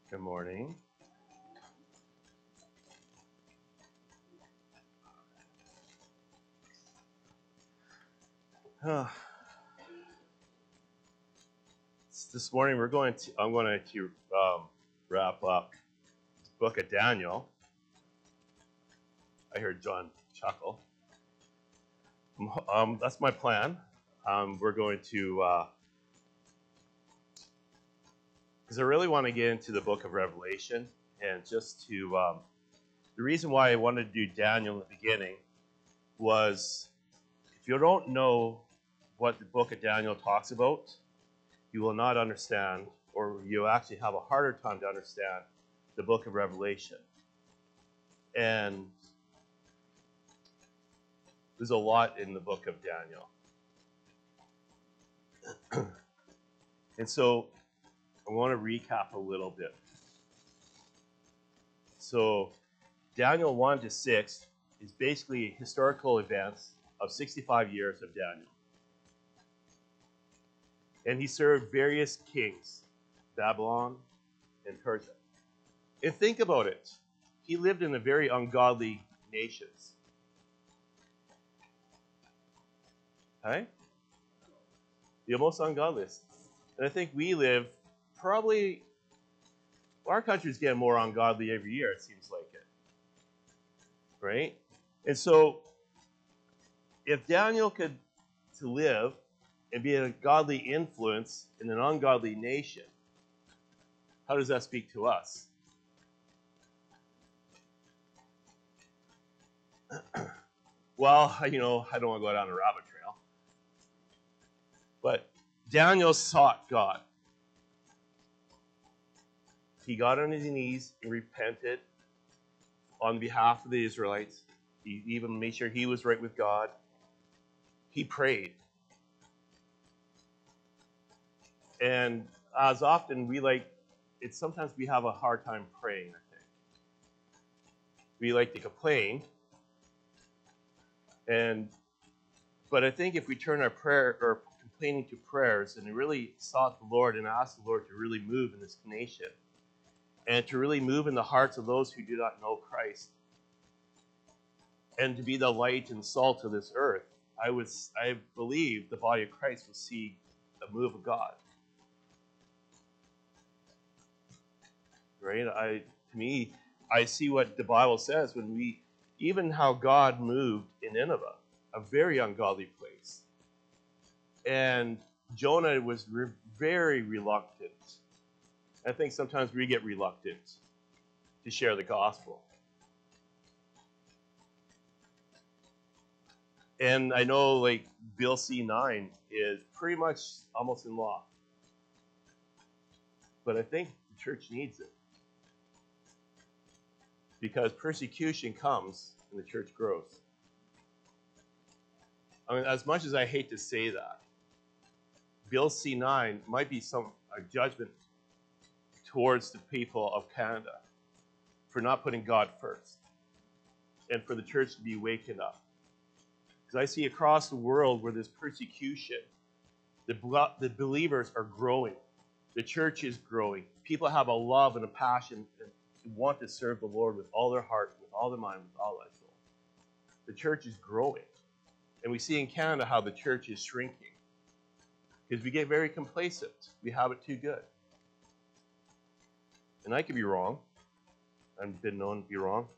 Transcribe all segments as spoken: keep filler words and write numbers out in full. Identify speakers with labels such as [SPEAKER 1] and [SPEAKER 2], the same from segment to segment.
[SPEAKER 1] Good morning. Uh, this morning we're going to. I'm going to um, wrap up the book of Daniel. I heard John chuckle. Um, that's my plan. Um, we're going to, because uh, I really want to get into the book of Revelation, and just to. Um, the reason why I wanted to do Daniel in the beginning was, if you don't know what the book of Daniel talks about, you will not understand, or you'll actually have a harder time to understand the book of Revelation. And there's a lot in the book of Daniel. And so I want to recap a little bit. So Daniel one to six is basically historical events of sixty-five years of Daniel. And he served various kings, Babylon and Persia. And think about it. He lived in a very ungodly nations. Okay? The most ungodliest. And I think we live probably, our country's getting more ungodly every year, it seems like it. Right? And so, if Daniel could to live and be a godly influence in an ungodly nation, how does that speak to us? Well, you know, I don't want to go down a rabbit trail. But Daniel sought God. He got on his knees and repented on behalf of the Israelites. He even made sure he was right with God. He prayed. And as often we like, it's sometimes we have a hard time praying, I think. We like to complain. And but I think if we turn our prayer or complaining to prayers and really sought the Lord and asked the Lord to really move in this nation and to really move in the hearts of those who do not know Christ and to be the light and salt of this earth, I was I believe the body of Christ will see a move of God. Right? I to me, I see what the Bible says when we even how God moved in Nineveh, a very ungodly place. And Jonah was re- very reluctant. I think sometimes we get reluctant to share the gospel. And I know, like, Bill C nine is pretty much almost in law. But I think the church needs it. Because persecution comes and the church grows. I mean, as much as I hate to say that, Bill C nine might be some a judgment towards the people of Canada for not putting God first and for the church to be waking up. Because I see across the world where there's persecution, the, the believers are growing. The church is growing. People have a love and a passion and want to serve the Lord with all their heart, with all their mind, with all their soul. The church is growing. And we see in Canada how the church is shrinking. Because we get very complacent. We have it too good. And I could be wrong. I've been known to be wrong.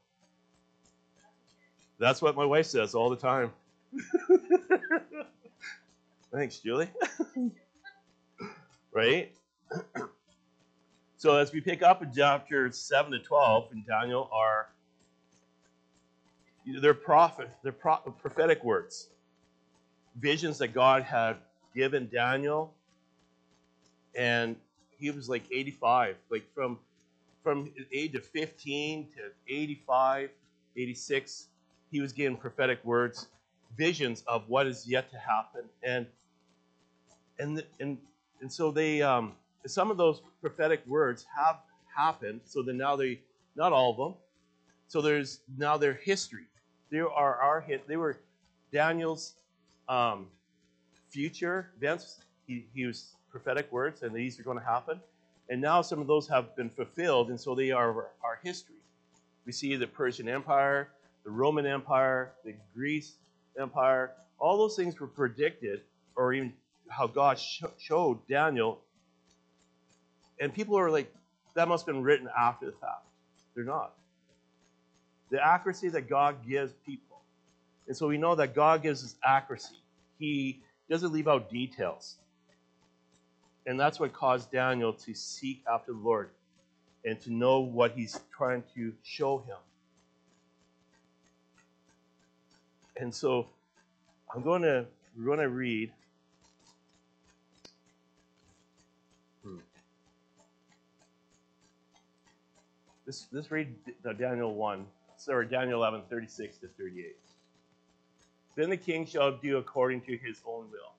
[SPEAKER 1] That's what my wife says all the time. Thanks, Julie. Right? So as we pick up in chapters seven to twelve in Daniel are they're prophet, they're pro- prophetic words. Visions that God had given Daniel. And he was like eighty-five. Like from, from the age of fifteen to eighty-five, eighty-six, he was given prophetic words, visions of what is yet to happen. And and and and so they um, some of those prophetic words have happened. So then now they, not all of them. So there's now their history. There are our hit. They were Daniel's um, future events. He, he was prophetic words, and these are going to happen. And now some of those have been fulfilled, and so they are our, our history. We see the Persian Empire, the Roman Empire, the Greece Empire. All those things were predicted, or even how God sh- showed Daniel. And people are like, that must have been written after the fact. They're not. The accuracy that God gives people. And so we know that God gives us accuracy. He doesn't leave out details. And that's what caused Daniel to seek after the Lord and to know what he's trying to show him. And so I'm going to we're going to read hmm. this this read Daniel one, sorry, Daniel eleven, thirty-six to thirty-eight. Then the king shall do according to his own will.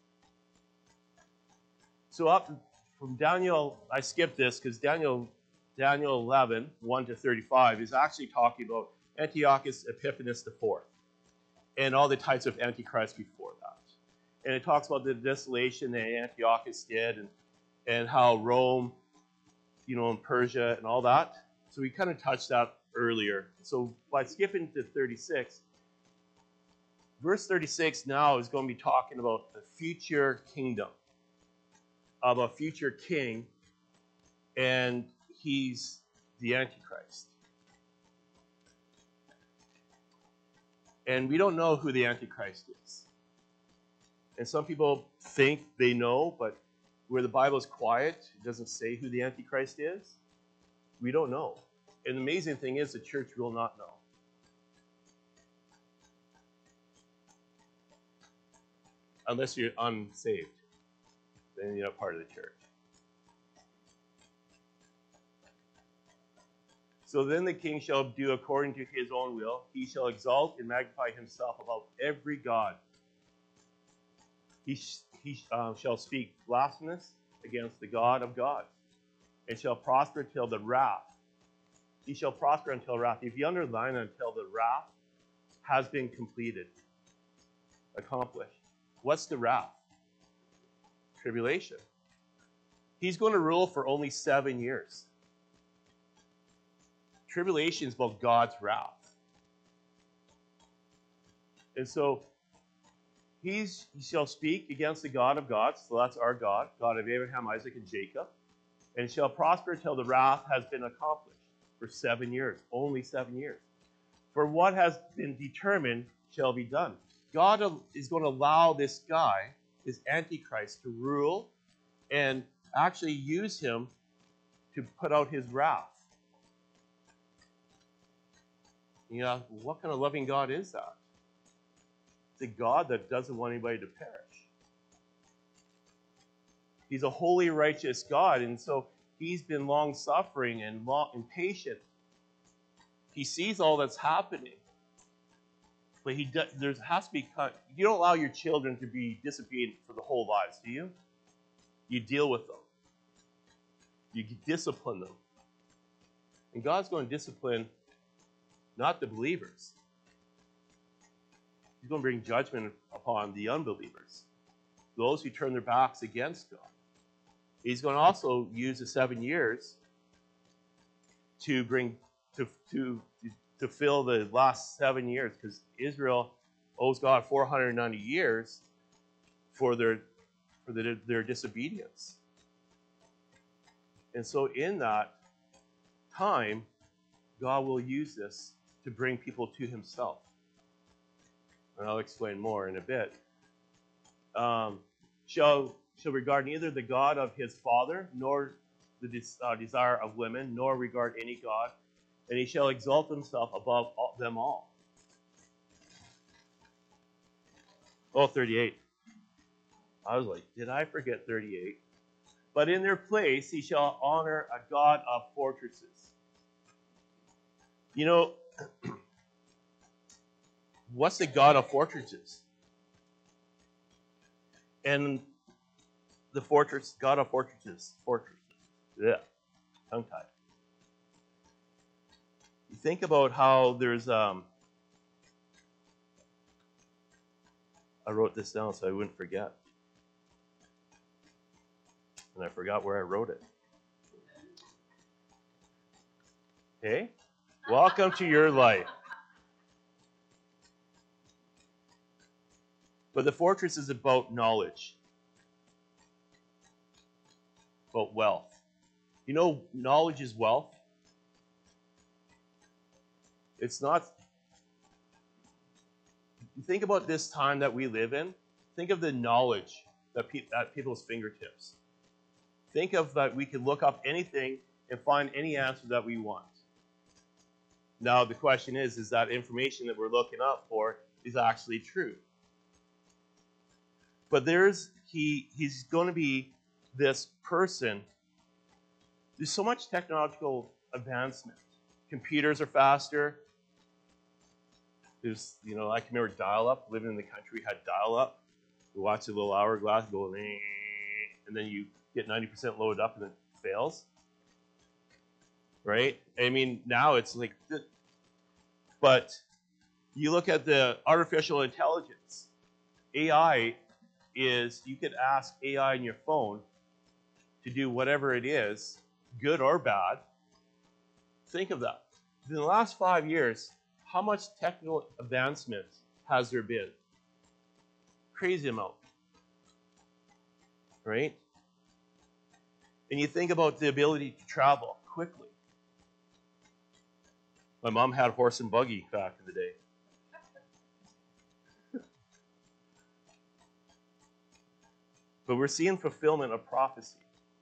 [SPEAKER 1] So up from Daniel, I skipped this because Daniel Daniel eleven, one to thirty-five is actually talking about Antiochus Epiphanes the fourth and all the types of antichrist before that. And it talks about the desolation that Antiochus did and, and how Rome, you know, and Persia and all that. So we kind of touched that earlier. So by skipping to thirty-six, verse thirty-six now is going to be talking about the future kingdom of a future king, and he's the Antichrist. And we don't know who the Antichrist is. And some people think they know, but where the Bible is quiet, it doesn't say who the Antichrist is. We don't know. And the amazing thing is the church will not know. Unless you're unsaved. Then you're not part of the church. So then the king shall do according to his own will. He shall exalt and magnify himself above every god. He, sh- he uh, shall speak blasphemous against the God of gods, and shall prosper till the wrath. He shall prosper until wrath. If you underline until the wrath has been completed, accomplished. What's the wrath? Tribulation. He's going to rule for only seven years. Tribulation is about God's wrath. And so he's, he shall speak against the God of gods, so that's our God, God of Abraham, Isaac, and Jacob, and shall prosper till the wrath has been accomplished for seven years, only seven years. For what has been determined shall be done. God is going to allow this guy, this Antichrist, to rule and actually use him to put out his wrath. You know, what kind of loving God is that? It's a God that doesn't want anybody to perish. He's a holy, righteous God, and so he's been long-suffering and long and patient. He sees all that's happening, but he does, there has to be. You don't allow your children to be disobedient for the whole lives, do you? You deal with them. You discipline them, and God's going to discipline not the believers. He's going to bring judgment upon the unbelievers, those who turn their backs against God. He's going to also use the seven years to bring to to to fill the last seven years, because Israel owes God four hundred ninety years for their for their, their disobedience. And so in that time, God will use this to bring people to himself. And I'll explain more in a bit. Um, shall, shall regard neither the God of his father, nor the des- uh, desire of women, nor regard any God, and he shall exalt himself above all, them all. Oh, thirty-eight. I was like, did I forget thirty-eight? But in their place he shall honor a God of fortresses. You know, what's the God of fortresses? And the fortress, God of fortresses, fortresses. Yeah, tongue-tied. You think about how there's, um, I wrote this down so I wouldn't forget. And I forgot where I wrote it. Okay? Welcome to your life. But the fortress is about knowledge, about wealth. You know, knowledge is wealth. It's not. Think about this time that we live in. Think of the knowledge that pe- at people's fingertips. Think of that we can look up anything and find any answer that we want. Now the question is, is that information that we're looking up for is actually true? But there's he he's going to be this person. There's so much technological advancement. Computers are faster. There's, you know, I can remember dial-up. Living in the country, we had dial-up. You watch a little hourglass go, and then you get ninety percent loaded up and it fails. Right? I mean, now it's like, but you look at the artificial intelligence. A I is, you could ask A I on your phone to do whatever it is, good or bad. Think of that. In the last five years, how much technical advancement has there been? Crazy amount. Right? And you think about the ability to travel quickly. My mom had a horse and buggy back in the day. But we're seeing fulfillment of prophecy.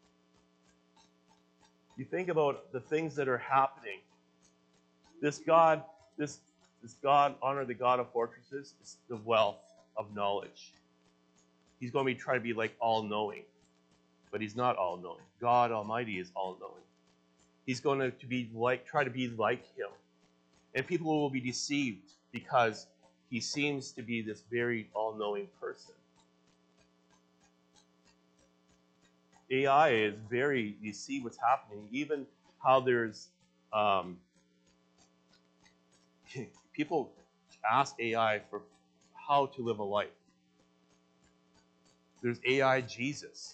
[SPEAKER 1] You think about the things that are happening. This God, this, this God, honor the God of fortresses, is the wealth of knowledge. He's going to be trying to be like all-knowing, but he's not all-knowing. God Almighty is all-knowing. He's going to, to be like, try to be like him. And people will be deceived because he seems to be this very all-knowing person. A I is very, you see what's happening, even how there's, um, people ask A I for how to live a life. There's A I Jesus.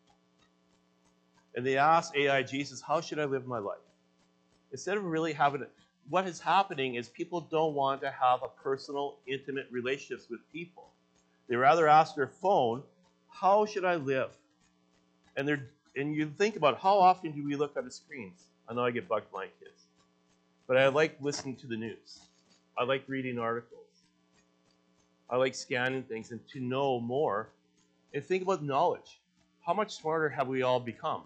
[SPEAKER 1] And they ask A I Jesus, how should I live my life? Instead of really having it, what is happening is people don't want to have a personal, intimate relationships with people. They rather ask their phone, how should I live? And they're and you think about how often do we look at the screens? I know I get bugged by my kids. But I like listening to the news. I like reading articles. I like scanning things and to know more. And think about knowledge. How much smarter have we all become?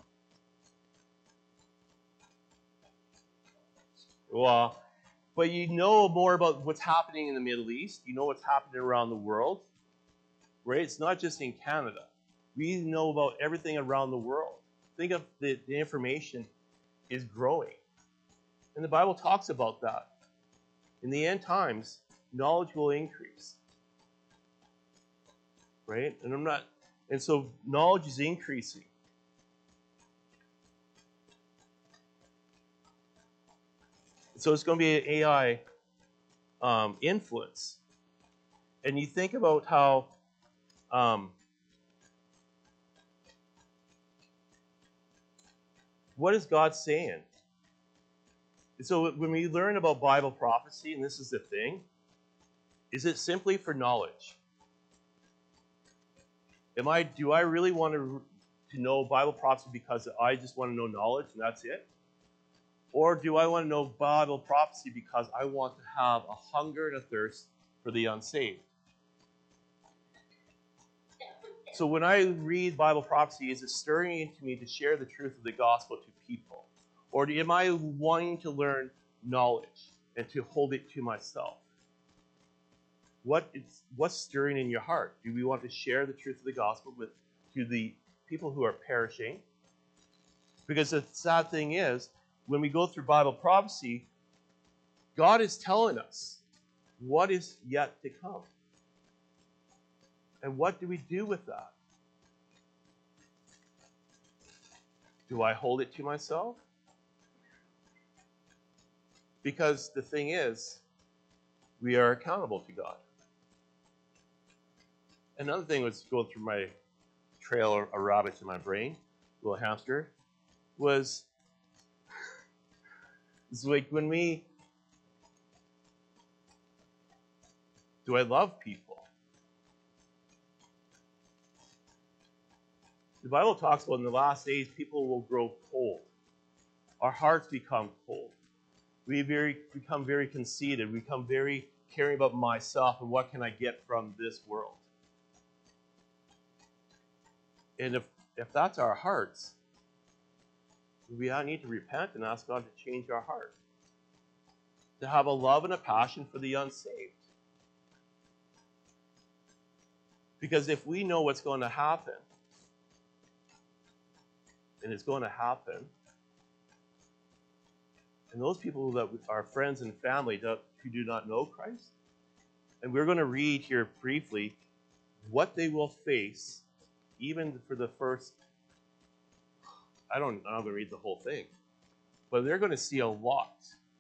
[SPEAKER 1] Well, but you know more about what's happening in the Middle East. You know what's happening around the world. Right? It's not just in Canada. We know about everything around the world. Think of the, the information is growing. And the Bible talks about that. In the end times, knowledge will increase. Right? And I'm not, and so knowledge is increasing. So it's going to be an A I um, influence. And you think about how um, what is God saying? So when we learn about Bible prophecy, and this is the thing, is it simply for knowledge? Am I? Do I really want to, to know Bible prophecy because I just want to know knowledge and that's it? Or do I want to know Bible prophecy because I want to have a hunger and a thirst for the unsaved? So when I read Bible prophecy, is it stirring into me to share the truth of the gospel to people? Or am I wanting to learn knowledge and to hold it to myself? What is, what's stirring in your heart? Do we want to share the truth of the gospel with to the people who are perishing? Because the sad thing is, when we go through Bible prophecy, God is telling us what is yet to come. And what do we do with that? Do I hold it to myself? Because the thing is, we are accountable to God. Another thing was going through my trail of rabbits in my brain, little hamster, was It's like when we, do I love people? The Bible talks about in the last days, people will grow cold. Our hearts become cold. We very, become very conceited. We become very caring about myself and what can I get from this world. And if, if that's our hearts, we need to repent and ask God to change our heart. To have a love and a passion for the unsaved. Because if we know what's going to happen, and it's going to happen, and those people that are friends and family that, who do not know Christ, and we're going to read here briefly what they will face, even for the first, I don't, I'm not going to read the whole thing, but they're going to see a lot.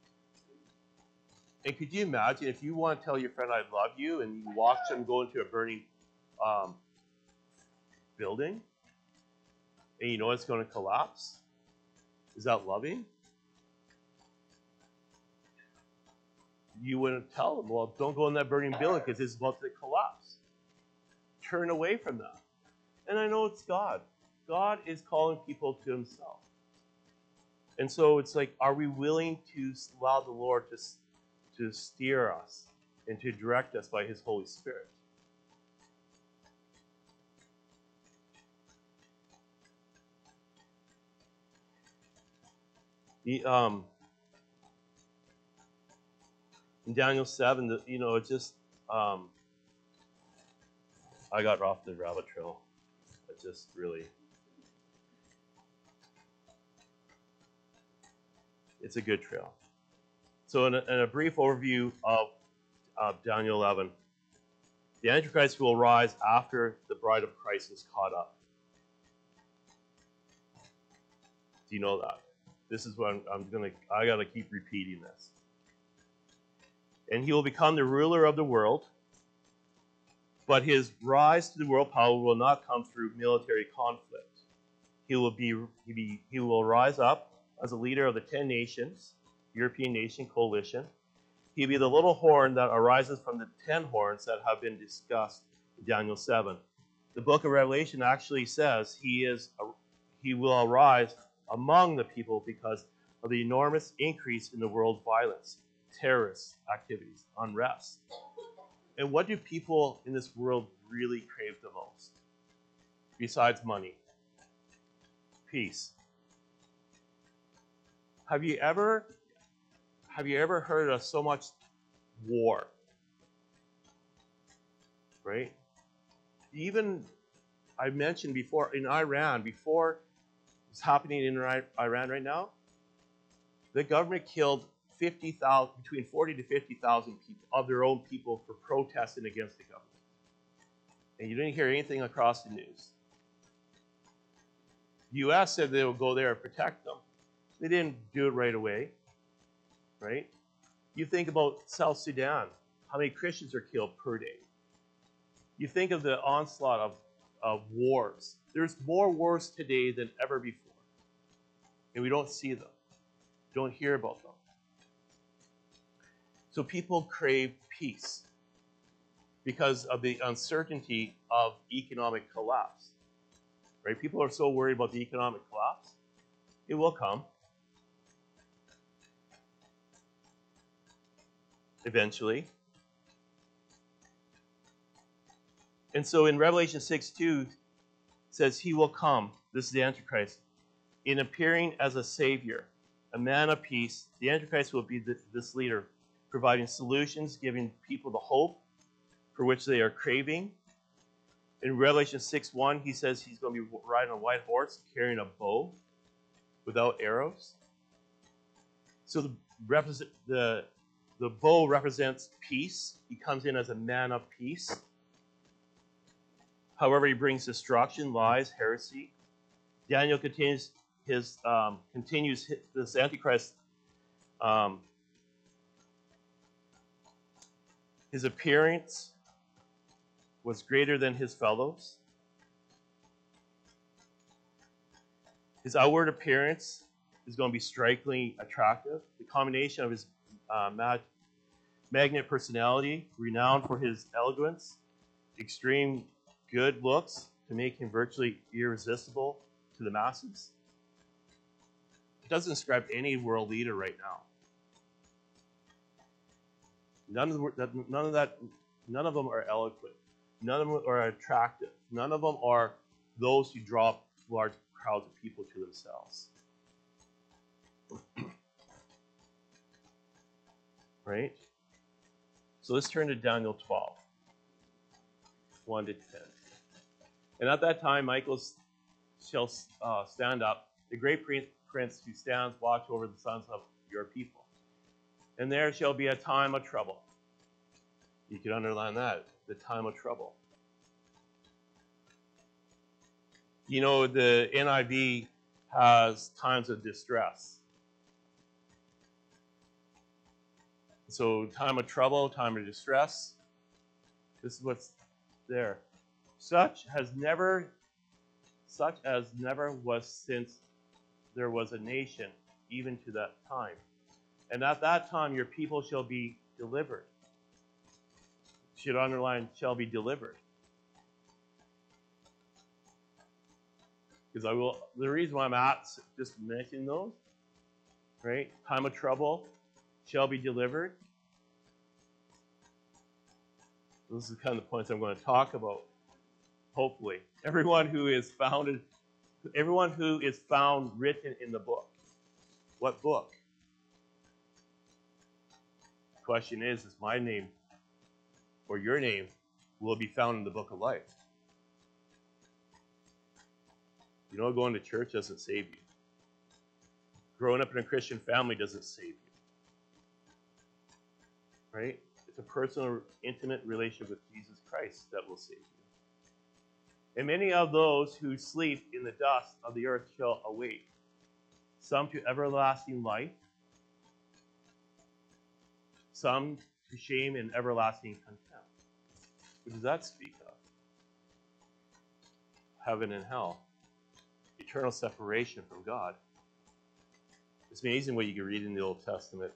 [SPEAKER 1] And could you imagine if you want to tell your friend I love you, and you watch them go into a burning um, building, and you know it's going to collapse? Is that loving? You wouldn't tell them, well, don't go in that burning building because it's about to collapse. Turn away from that. And I know it's God. God is calling people to himself. And so it's like, are we willing to allow the Lord to, to steer us and to direct us by his Holy Spirit? He, um, in Daniel seven, the, you know, it just, um, I got off the rabbit trail. It just really, it's a good trail. So in a, in a brief overview of, of Daniel eleven, the Antichrist will rise after the bride of Christ is caught up. Do you know that? This is what I'm, I'm going to, I got to keep repeating this. And he will become the ruler of the world, but his rise to the world power will not come through military conflict. He will be, he be he will rise up as a leader of the ten nations, European nation coalition. He'll be the little horn that arises from the ten horns that have been discussed in Daniel seven. The book of Revelation actually says he is a, he will arise among the people because of the enormous increase in the world violence, terrorist activities, unrest. And what do people in this world really crave the most? Besides money? Peace. Have you ever have you ever heard of so much war? Right? Even I mentioned before in Iran, before it's happening in Iran right now, the government killed fifty thousand, between forty to fifty thousand people of their own people for protesting against the government. And you didn't hear anything across the news. The U S said they would go there and protect them. They didn't do it right away, right? You think about South Sudan, how many Christians are killed per day. You think of the onslaught of, of wars. There's more wars today than ever before. And we don't see them, don't hear about them. So people crave peace because of the uncertainty of economic collapse. Right? People are so worried about the economic collapse. It will come. Eventually. And so in Revelation six two, it says he will come, this is the Antichrist, in appearing as a savior, a man of peace. The Antichrist will be the, this leader, providing solutions, giving people the hope for which they are craving. In Revelation six one, he says he's going to be riding on a white horse, carrying a bow without arrows. So the, represent, the, the bow represents peace. He comes in as a man of peace. However, he brings destruction, lies, heresy. Daniel continues his um, continues his, this Antichrist. Um, his appearance was greater than his fellows. His outward appearance is going to be strikingly attractive. The combination of his uh, mag- magnet personality, renowned for his eloquence, extreme good looks to make him virtually irresistible to the masses. It doesn't describe any world leader right now. None of the, none of that, none of them are eloquent. None of them are attractive. None of them are those who draw large crowds of people to themselves. Right? So let's turn to Daniel twelve, one to ten. And at that time, Michael shall uh, stand up, the great prince who stands watch over the sons of your people. And there shall be a time of trouble. You can underline that, the time of trouble. You know, the N I V has times of distress. So time of trouble, time of distress, this is what's there. Such has never, such as never was since there was a nation, even to that time. And at that time your people shall be delivered. Should underline, shall be delivered. Because I will, the reason why I'm at just mentioning those, right? Time of trouble shall be delivered. This is kind of the points I'm going to talk about. Hopefully, everyone who is founded, everyone who is found written in the book. What book? The question is, is my name or your name will be found in the book of life? You know, going to church doesn't save you. Growing up in a Christian family doesn't save you. Right? It's a personal, intimate relationship with Jesus Christ that will save you. And many of those who sleep in the dust of the earth shall awake, some to everlasting life, some to shame and everlasting contempt. What does that speak of? Heaven and hell. Eternal separation from God. It's amazing what you can read in the Old Testament.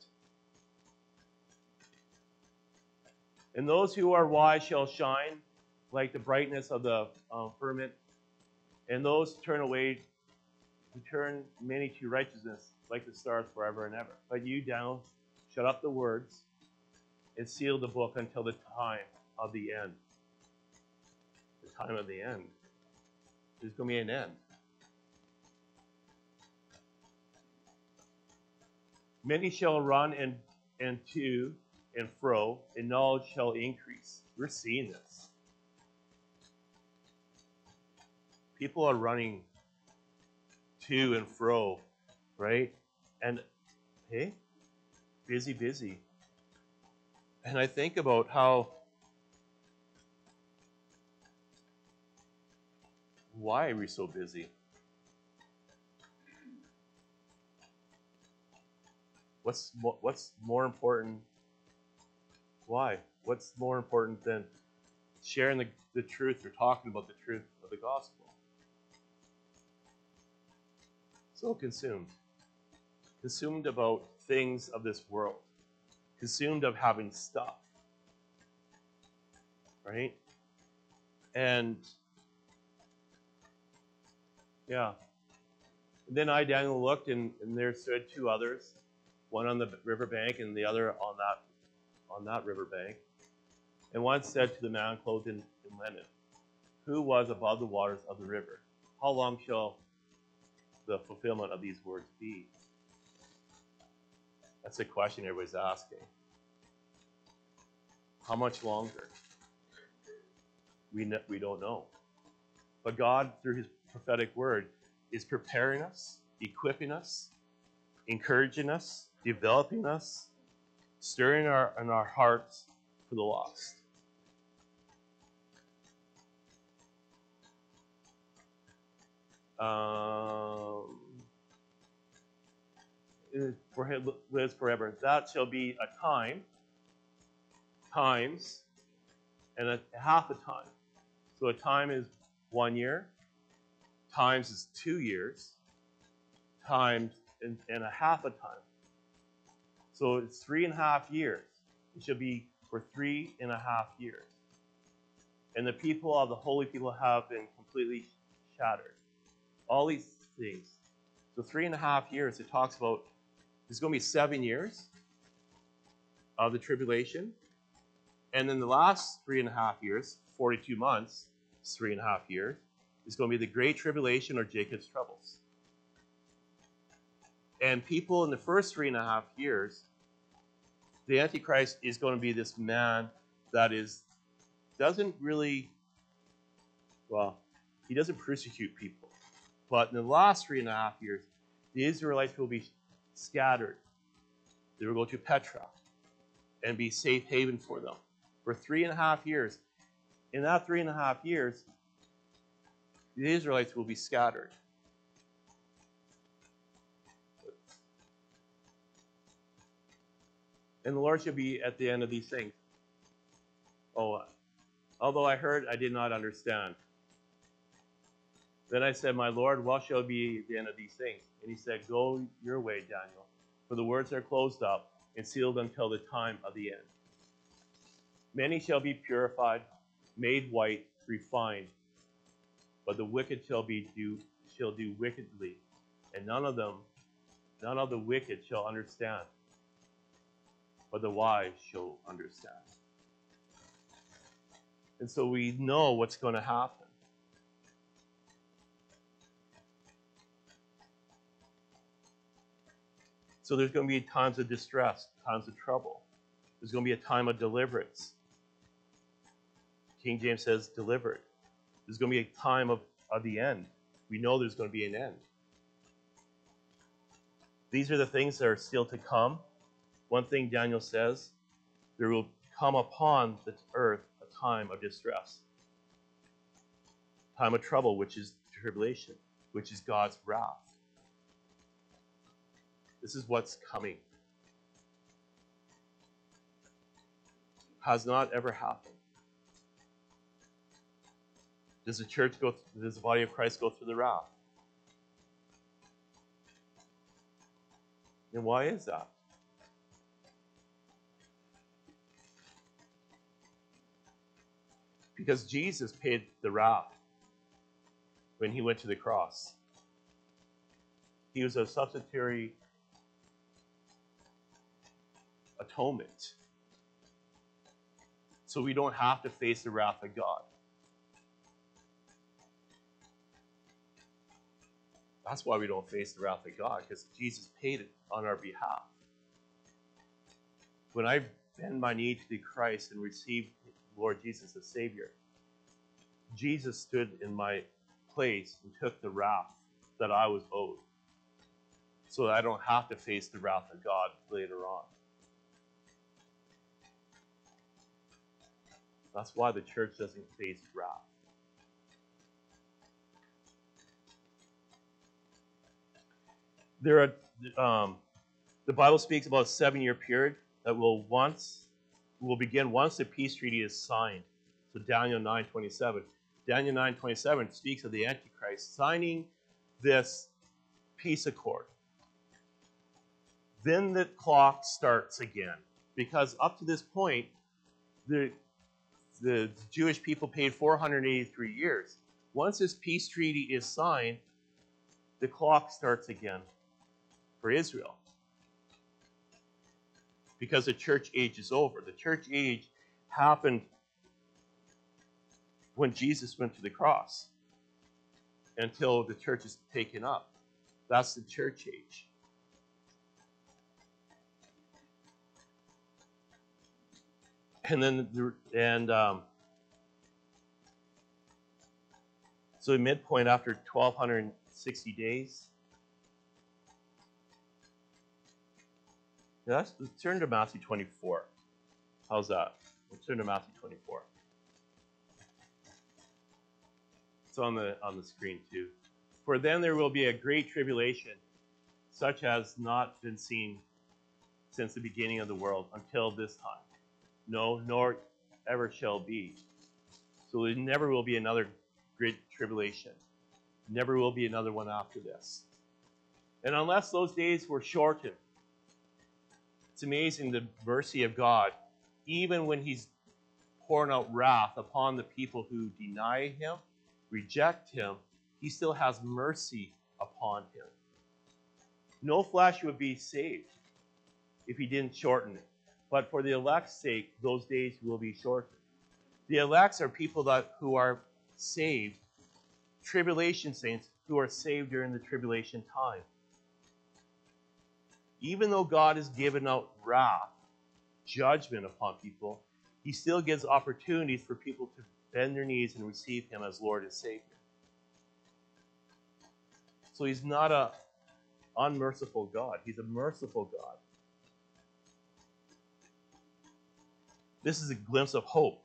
[SPEAKER 1] And those who are wise shall shine like the brightness of the um, firmament, and those who turn away, who turn many to righteousness, like the stars forever and ever. But you, Daniel, shut up the words and seal the book until the time of the end. The time of the end. There's going to be an end. Many shall run and, and to and fro, and knowledge shall increase. We're seeing this. People are running to and fro, right? And, hey, busy, busy. And I think about how, why are we so busy? What's mo- what's more important? Why? What's more important than sharing the, the truth or talking about the truth of the gospel? So consumed. Consumed about things of this world. Consumed of having stuff. Right? And, yeah. And then I, Daniel, looked, and, and there stood two others, one on the riverbank and the other on that on that riverbank. And one said to the man clothed in, in linen, who was above the waters of the river, how long shall the fulfillment of these words be? That's the question everybody's asking. How much longer? We, ne- we don't know. But God, through his prophetic word, is preparing us, equipping us, encouraging us, developing us, stirring our, in our hearts for the lost. Um, for him lives forever. That shall be a time, times, and a half a time. So a time is one year, times is two years, times and, and a half a time. So it's three and a half years. It should be for three and a half years. And the people of the holy people have been completely shattered. All these things. So three and a half years, it talks about there's going to be seven years of the tribulation. And then the last three and a half years, forty-two months, is three and a half years, is going to be the Great Tribulation or Jacob's troubles. And people in the first three and a half years, the Antichrist is going to be this man that is doesn't really, well, he doesn't persecute people. But in the last three and a half years, the Israelites will be scattered. They will go to Petra and be safe haven for them for three and a half years. In that three and a half years, the Israelites will be scattered. And the Lord shall be at the end of these things. Oh, although I heard, I did not understand. Then I said, my Lord, what shall be the end of these things? And he said, go your way, Daniel, for the words are closed up and sealed until the time of the end. Many shall be purified, made white, refined, but the wicked shall be do shall do wickedly, and none of them, none of the wicked shall understand, but the wise shall understand. And so we know what's going to happen. So there's going to be times of distress, times of trouble. There's going to be a time of deliverance. King James says delivered. There's going to be a time of, of the end. We know there's going to be an end. These are the things that are still to come. One thing Daniel says, there will come upon the earth a time of distress. Time of trouble, which is tribulation, which is God's wrath. This is what's coming. Has not ever happened. Does the church go, does the body of Christ go through the wrath? And why is that? Because Jesus paid the wrath when he went to the cross. He was a substitutionary atonement. So we don't have to face the wrath of God. That's why we don't face the wrath of God, because Jesus paid it on our behalf. When I bend my knee to Christ and receive Lord Jesus as Savior, Jesus stood in my place and took the wrath that I was owed, so that I don't have to face the wrath of God later on. That's why the church doesn't face wrath. There are, um, the Bible speaks about a seven-year period that will once will begin once the peace treaty is signed. So Daniel nine twenty-seven. Daniel nine twenty-seven speaks of the Antichrist signing this peace accord. Then the clock starts again, because up to this point, the the Jewish people paid four hundred eighty-three years. Once this peace treaty is signed, the clock starts again for Israel, because the church age is over. The church age happened when Jesus went to the cross until the church is taken up. That's the church age. And then, and um, so the midpoint after twelve sixty days. Yeah, let's, let's turn to Matthew twenty-four. How's that? Let's turn to Matthew twenty-four. It's on the on the screen too. For then there will be a great tribulation, such as not been seen since the beginning of the world until this time. No, nor ever shall be. So there never will be another great tribulation. Never will be another one after this. And unless those days were shortened, it's amazing the mercy of God, even when he's pouring out wrath upon the people who deny him, reject him, he still has mercy upon him. No flesh would be saved if he didn't shorten it. But for the elect's sake, those days will be shortened. The elects are people that who are saved, tribulation saints who are saved during the tribulation time. Even though God has given out wrath, judgment upon people, he still gives opportunities for people to bend their knees and receive him as Lord and Savior. So he's not a unmerciful God. He's a merciful God. This is a glimpse of hope.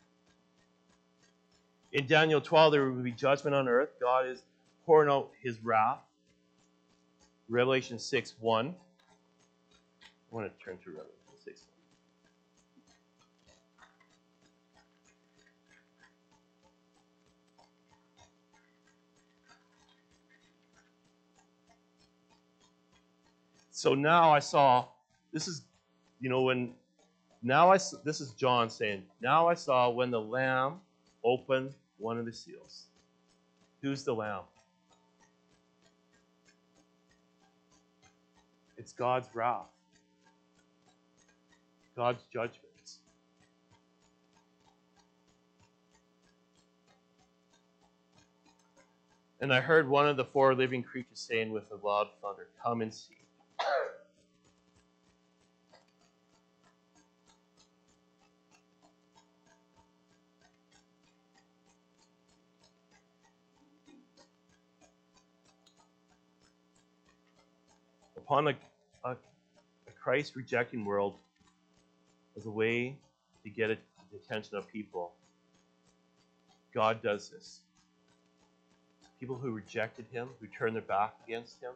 [SPEAKER 1] In Daniel twelve, there will be judgment on earth. God is pouring out his wrath. Revelation six one. I want to turn to Revelation six one. So now I saw, this is, you know, when, now I, this is John saying, now I saw when the Lamb opened one of the seals. Who's the Lamb? It's God's wrath. God's judgments. And I heard one of the four living creatures saying with a loud thunder, "Come and see." Upon a, a, a Christ-rejecting world as a way to get the attention of people, God does this. People who rejected him, who turned their back against him.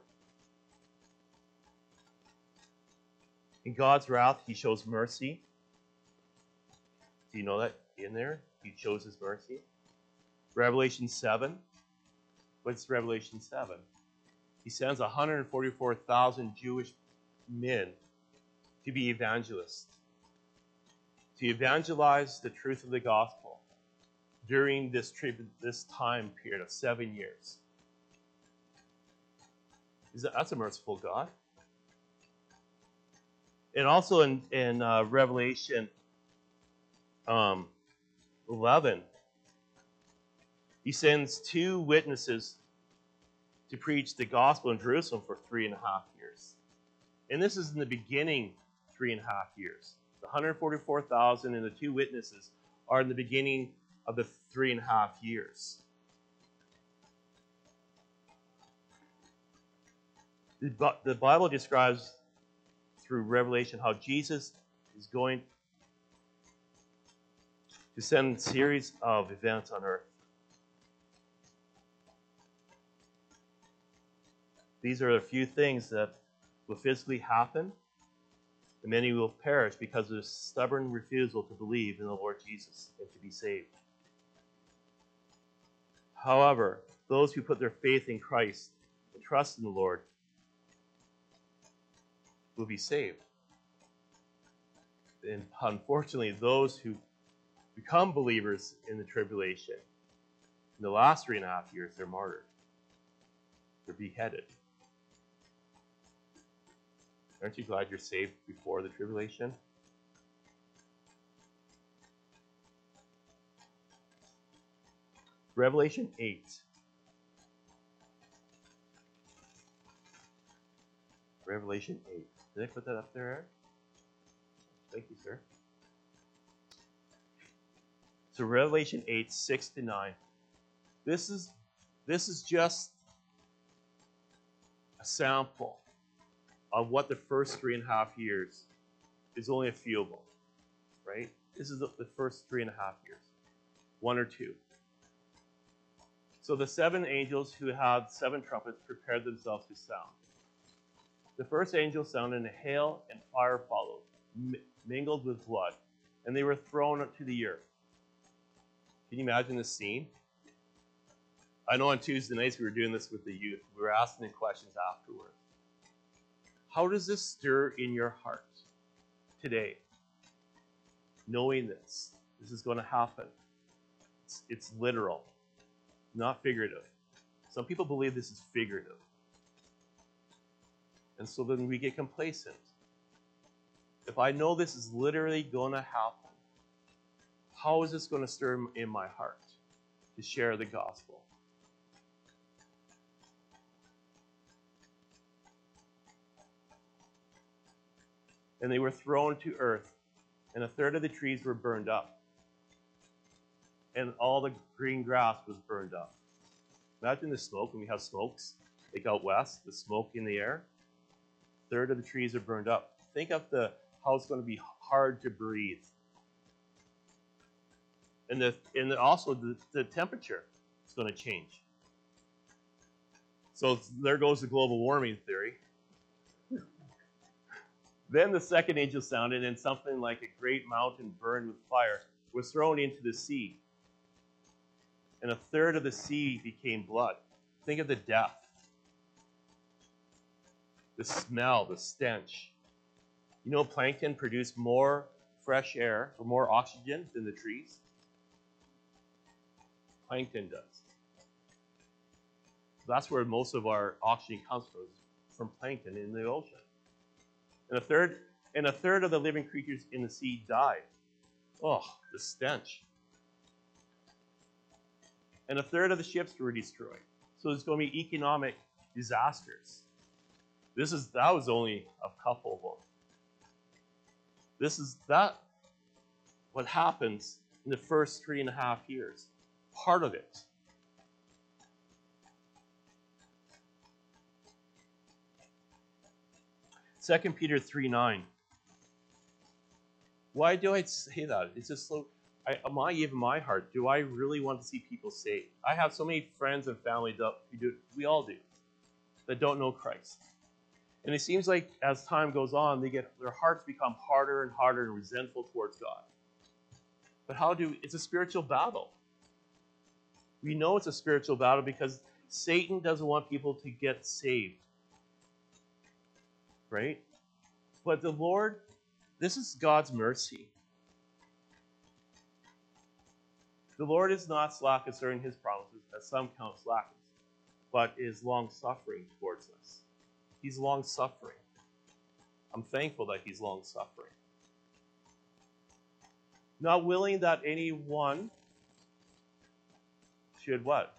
[SPEAKER 1] In God's wrath, he shows mercy. Do you know that in there? He shows his mercy. Revelation seven. What's Revelation seven? He sends one hundred forty-four thousand Jewish men to be evangelists, to evangelize the truth of the gospel during this trip, this time period of seven years. Is that, that's a merciful God. And also in, in uh, Revelation um, eleven, he sends two witnesses to preach the gospel in Jerusalem for three and a half years. And this is in the beginning three and a half years. The one hundred forty-four thousand and the two witnesses are in the beginning of the three and a half years. The Bible describes through Revelation how Jesus is going to send a series of events on earth. These are a few things that will physically happen, and many will perish because of their stubborn refusal to believe in the Lord Jesus and to be saved. However, those who put their faith in Christ and trust in the Lord will be saved. And unfortunately, those who become believers in the tribulation, in the last three and a half years, they're martyred. They're beheaded. Aren't you glad you're saved before the tribulation? Revelation eight. Revelation eight. Did I put that up there, Eric? Thank you, sir. So Revelation eight, six to nine. This is this is just a sample of what the first three and a half years is only a few of them, right? This is the, the first three and a half years, one or two. So the seven angels who had seven trumpets prepared themselves to sound. The first angel sounded, and hail and fire followed, mi- mingled with blood, and they were thrown up to the earth. Can you imagine this scene? I know on Tuesday nights we were doing this with the youth. We were asking them questions afterwards. How does this stir in your heart today? Knowing this, this is going to happen. It's, it's literal, not figurative. Some people believe this is figurative. And so then we get complacent. If I know this is literally going to happen, how is this going to stir in my heart to share the gospel? And they were thrown to earth, and a third of the trees were burned up, and all the green grass was burned up. Imagine the smoke, when we have smokes, like out west, the smoke in the air. A third of the trees are burned up. Think of the how it's going to be hard to breathe. And the and the, also the, the temperature is going to change. So there goes the global warming theory. Then the second angel sounded, and something like a great mountain burned with fire was thrown into the sea. And a third of the sea became blood. Think of the death, the smell, the stench. You know, plankton produce more fresh air or more oxygen than the trees. Plankton does. That's where most of our oxygen comes from, from plankton in the ocean. And a third, and a third of the living creatures in the sea died. Oh, the stench. And a third of the ships were destroyed. So there's going to be economic disasters. This is that was only a couple of them. This is that what happens in the first three and a half years. Part of it. Second Peter three nine. Why do I say that? It's just so, I, my even my heart, do I really want to see people saved? I have so many friends and family that we do, we all do, that don't know Christ. And it seems like as time goes on, they get their hearts become harder and harder and resentful towards God. But how do, it's a spiritual battle. We know it's a spiritual battle because Satan doesn't want people to get saved. Right? But the Lord, this is God's mercy. The Lord is not slack concerning his promises, as some count slackness, but is long-suffering towards us. He's long-suffering. I'm thankful that he's long-suffering. Not willing that anyone should what?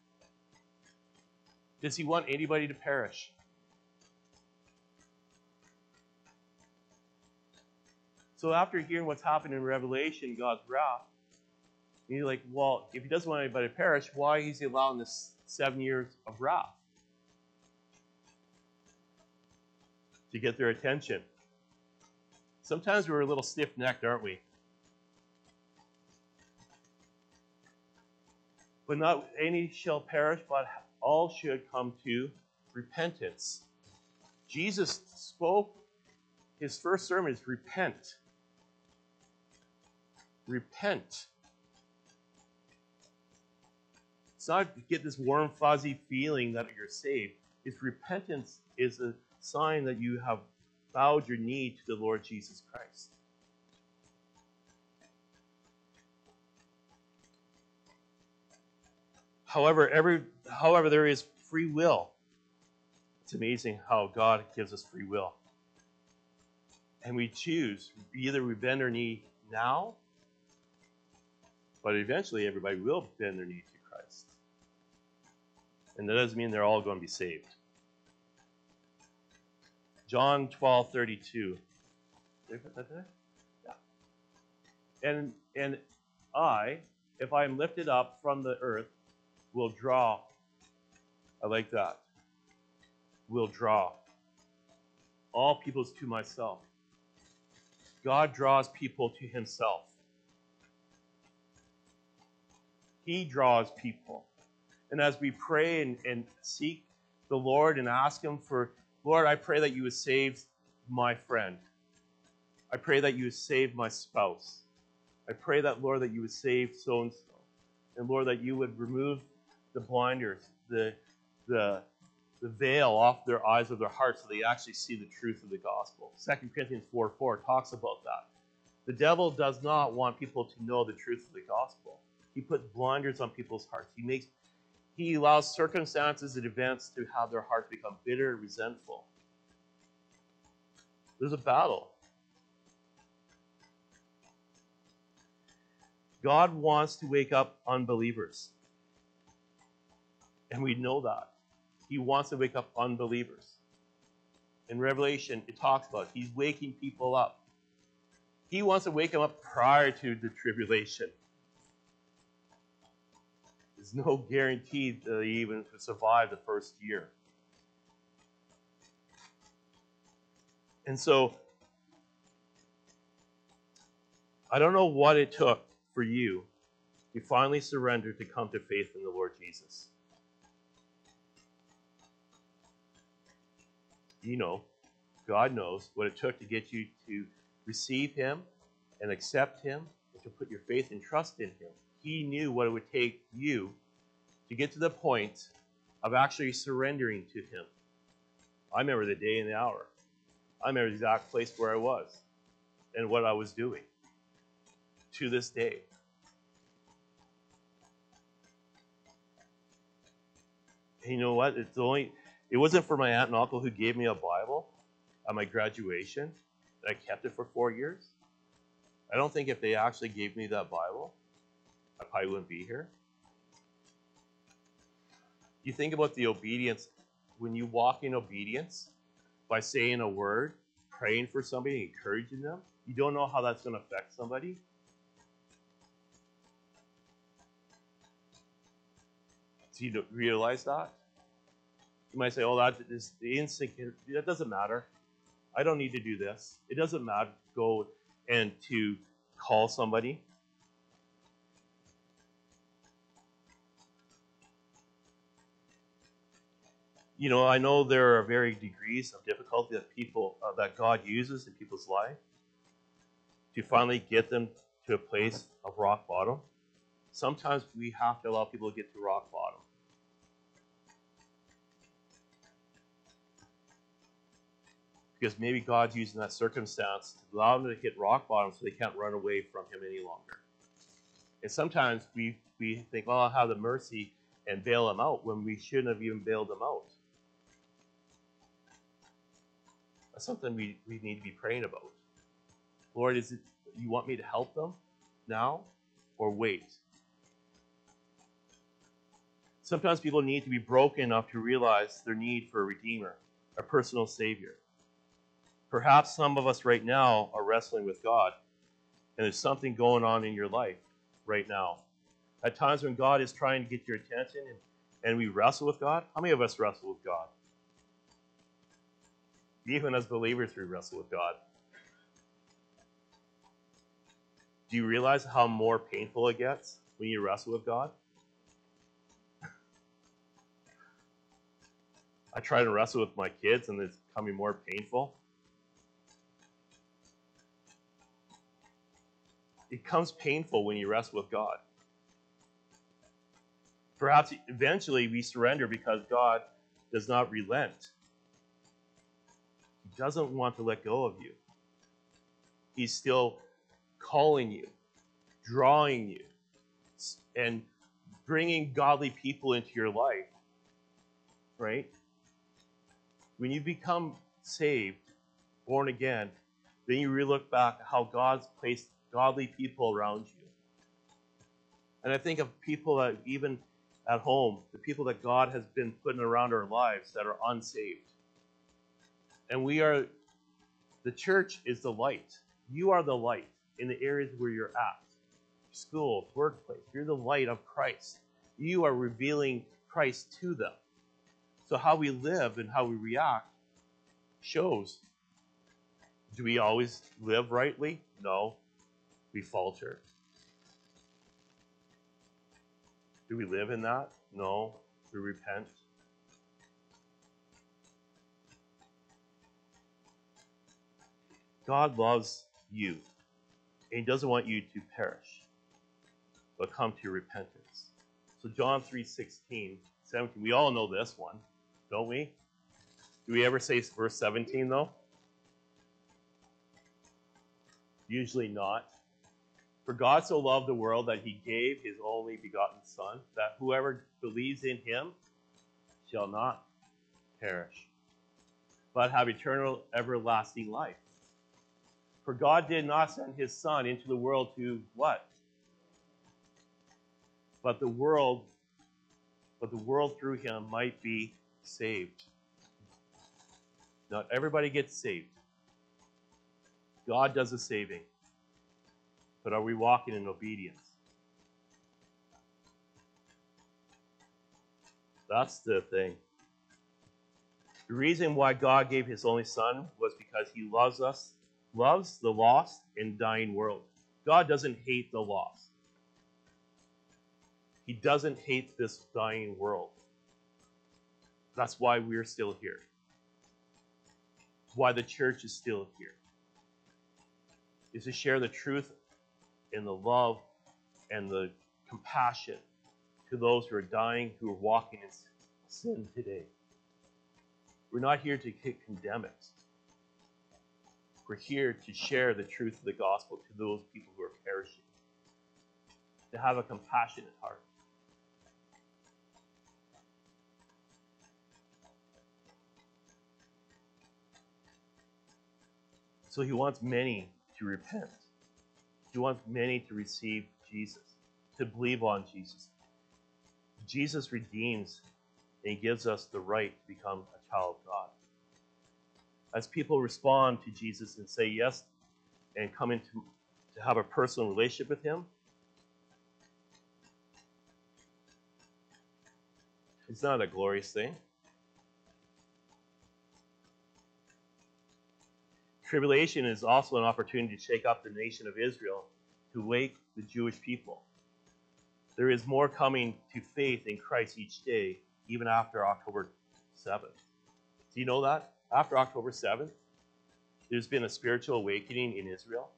[SPEAKER 1] Does he want anybody to perish? So after hearing what's happened in Revelation, God's wrath, you're like, well, if he doesn't want anybody to perish, why is he allowing this seven years of wrath? To get their attention. Sometimes we're a little stiff-necked, aren't we? But not any shall perish, but all should come to repentance. Jesus spoke, his first sermon is repent. Repent. It's not to get this warm, fuzzy feeling that you're saved. It's repentance is a sign that you have bowed your knee to the Lord Jesus Christ. However, every however there is free will. It's amazing how God gives us free will. And we choose, either we bend our knee now, but eventually everybody will bend their knee to Christ. And that doesn't mean they're all going to be saved. John twelve thirty-two. Did I put that there? Yeah. And, and I, if I am lifted up from the earth, will draw. I like that. Will draw all peoples to myself. God draws people to himself. He draws people. And as we pray and, and seek the Lord and ask him for, Lord, I pray that you would save my friend. I pray that you would save my spouse. I pray that, Lord, that you would save so-and-so. And Lord, that you would remove the blinders, the, the the veil off their eyes of their hearts so they actually see the truth of the gospel. Second Corinthians four four talks about that. The devil does not want people to know the truth of the gospel. He puts blinders on people's hearts. He makes he allows circumstances and events to have their hearts become bitter and resentful. There's a battle. God wants to wake up unbelievers. And we know that. He wants to wake up unbelievers. In Revelation, it talks about he's waking people up. He wants to wake them up prior to the tribulation. There's no guarantee that they even survive the first year. And so, I don't know what it took for you to finally surrender to come to faith in the Lord Jesus. You know, God knows what it took to get you to receive him and accept him and to put your faith and trust in him. He knew what it would take you to get to the point of actually surrendering to him. I remember the day and the hour. I remember the exact place where I was and what I was doing to this day. And you know what? It's only it wasn't for my aunt and uncle who gave me a Bible at my graduation that I kept it for four years. I don't think if they actually gave me that Bible, I probably wouldn't be here. You think about the obedience. When you walk in obedience by saying a word, praying for somebody, encouraging them, you don't know how that's going to affect somebody. Do you realize that? You might say, oh, that is the instinct. That doesn't matter. I don't need to do this. It doesn't matter to go and to call somebody. You know, I know there are varying degrees of difficulty that people uh, that God uses in people's life to finally get them to a place of rock bottom. Sometimes we have to allow people to get to rock bottom. Because maybe God's using that circumstance to allow them to hit rock bottom so they can't run away from him any longer. And sometimes we, we think, well, I'll have the mercy and bail them out when we shouldn't have even bailed them out. That's something we, we need to be praying about. Lord, is it you want me to help them now or wait? Sometimes people need to be broken enough to realize their need for a Redeemer, a personal Savior. Perhaps some of us right now are wrestling with God, and there's something going on in your life right now. At times when God is trying to get your attention and, and we wrestle with God, how many of us wrestle with God? Even as believers, we wrestle with God. Do you realize how more painful it gets when you wrestle with God? I try to wrestle with my kids, and it's becoming more painful. It becomes painful when you wrestle with God. Perhaps eventually we surrender because God does not relent. He doesn't want to let go of you. He's still calling you, drawing you, and bringing godly people into your life, right? When you become saved, born again, then you really look back at how God's placed godly people around you. And I think of people that even at home, the people that God has been putting around our lives that are unsaved. And we are, the church is the light. You are the light in the areas where you're at. School, workplace, you're the light of Christ. You are revealing Christ to them. So how we live and how we react shows. Do we always live rightly? No. We falter. Do we live in that? No. We repent. God loves you, and he doesn't want you to perish, but come to repentance. So John three sixteen, seventeen, we all know this one. don't we? Do we ever say verse seventeen, though? Usually not. For God so loved the world that he gave his only begotten Son, that whoever believes in him shall not perish, but have eternal, everlasting life. For God did not send his Son into the world to what? But the world, but the world through him might be saved. Not everybody gets saved. God does the saving. But are we walking in obedience? That's the thing. The reason why God gave his only Son was because he loves us, loves the lost and dying world. God doesn't hate the lost. He doesn't hate this dying world. That's why we're still here. Why the church is still here. Is to share the truth and the love and the compassion to those who are dying, who are walking in sin today. We're not here to condemn it. We're here to share the truth of the gospel to those people who are perishing. To have a compassionate heart. So he wants many to repent. He wants many to receive Jesus, to believe on Jesus. Jesus redeems and he gives us the right to become a child of God. As people respond to Jesus and say yes and come into to have a personal relationship with him, it's not a glorious thing. Tribulation is also an opportunity to shake up the nation of Israel, to wake the Jewish people. There is more coming to faith in Christ each day, even after October seventh. Do you know that? After October seventh, there's been a spiritual awakening in Israel.